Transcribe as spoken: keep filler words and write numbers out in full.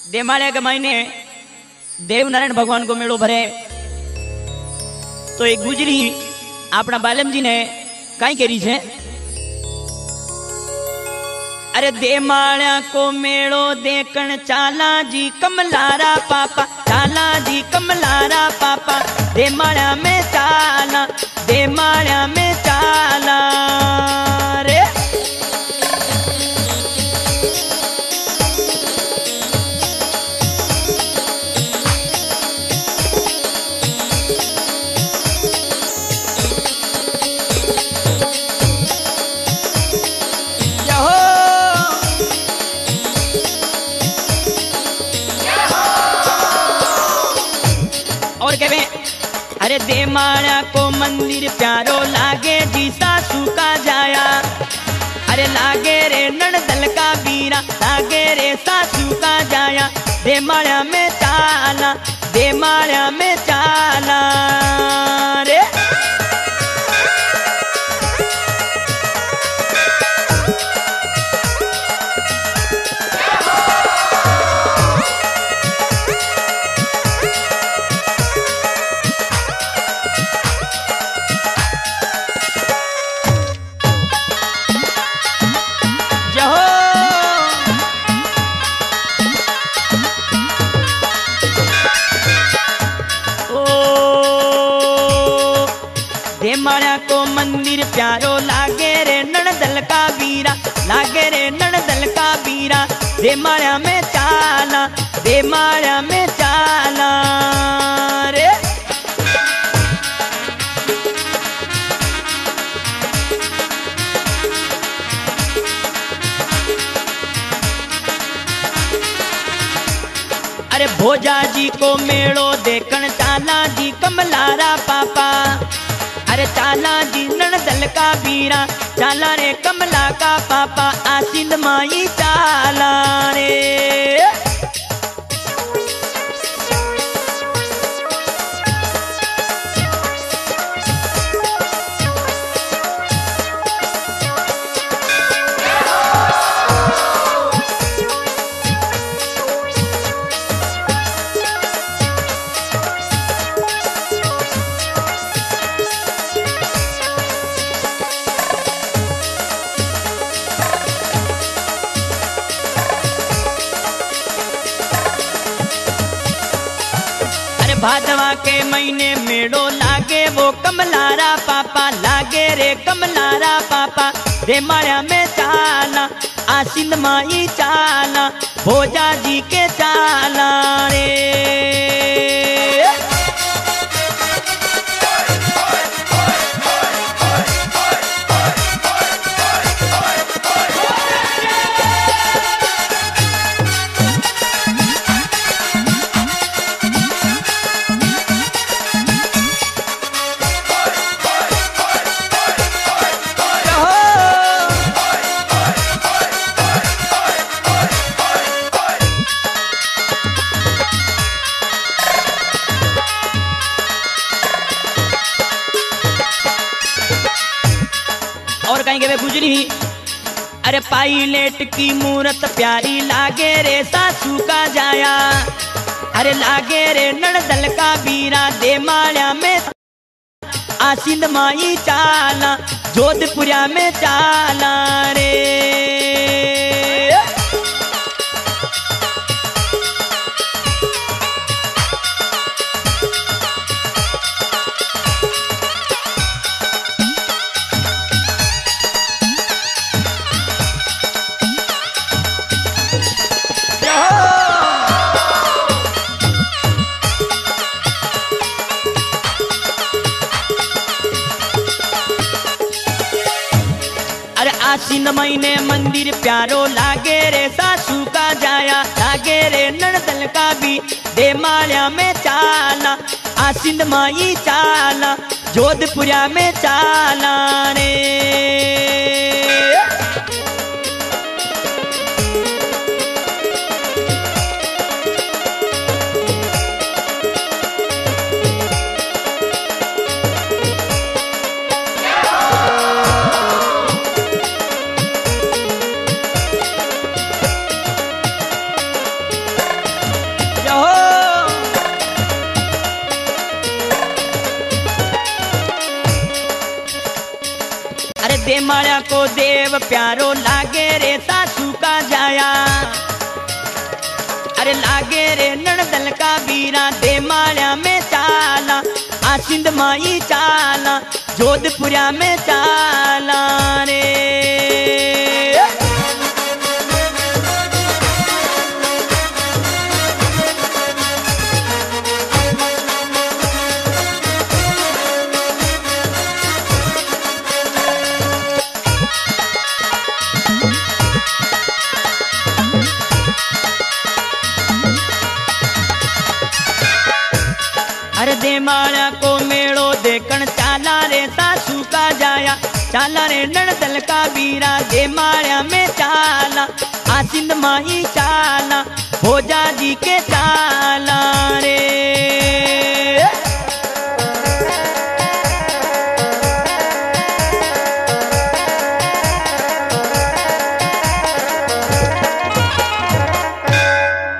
देमाड़िया के महीने देवनारायण भगवान को मेड़ो भरे तो एक गुजरी अपना बालम जी ने कई करी छे। अरे देमाड़िया को मेड़ो देखण चाला जी कमलारा पापा, चाला जी कमलारा पापा, देमाड़िया में चाला, देमाड़िया में चाला रे। और कहवे अरे देमाड़िया को मंदिर प्यारो लागे जी सासू का जाया, अरे लागे रे नणदल का बीरा, लागे रे सासू का जाया, देमाड़िया में चाला, देमाड़िया में चाला रे। देमाड़िया को मंदिर प्यारो लागे रे नणदल का बीरा, लागे रे नणदल का बीरा, देमाड़िया में चाला, देमाड़िया में चाला रे। अरे भोजा जी को मेड़ो देखण चाला जी कमलारा पापा, अरे चाला जी नणदल का बीरा, चाला रे कमला का पापा, आसिंद माई चाला रे। भादवा के महीने मेड़ो लागे वो कमलारा पापा, लागे रे कमलारा पापा, देमाड़िया में चाला, आसिंद माई चाला, भोजा जी के चाला रे। और कहीं के गुजरी अरे पायलट की मूरत प्यारी, लागे रे सासू का जाया, अरे लागे रे नणदल का बीरा, देमाड़िया में आसिंद माई चाला, जोधपुरिया में चाला रे। आसिन महीने मंदिर प्यारो लागे रे सासू का जाया, लागे रे नणदल का भी, देमाड़िया में चाला, आसिन माई चाला, जोधपुरिया में चाला रे। माया को देव प्यारो लागे रे सासू का जाया। अरे लागे रे नणदल का बीरा दे माया में चाला, आ सिंध माई चाला, जोधपुरिया में चाला रे। अरे दे माया को मेड़ो देखण चाला रे सासू का जाया, चाला रे नणदल का बीरा दे माया में चाला, आ सिंध माही चाला, भोजा जी के